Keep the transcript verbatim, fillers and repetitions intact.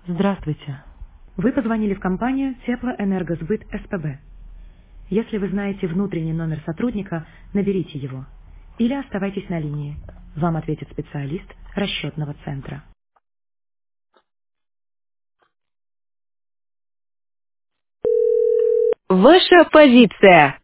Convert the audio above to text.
Здравствуйте. Вы позвонили в компанию Теплоэнергосбыт СПБ. Если вы знаете внутренний номер сотрудника, наберите его. Или оставайтесь на линии. Вам ответит специалист расчетного центра. Ваша позиция.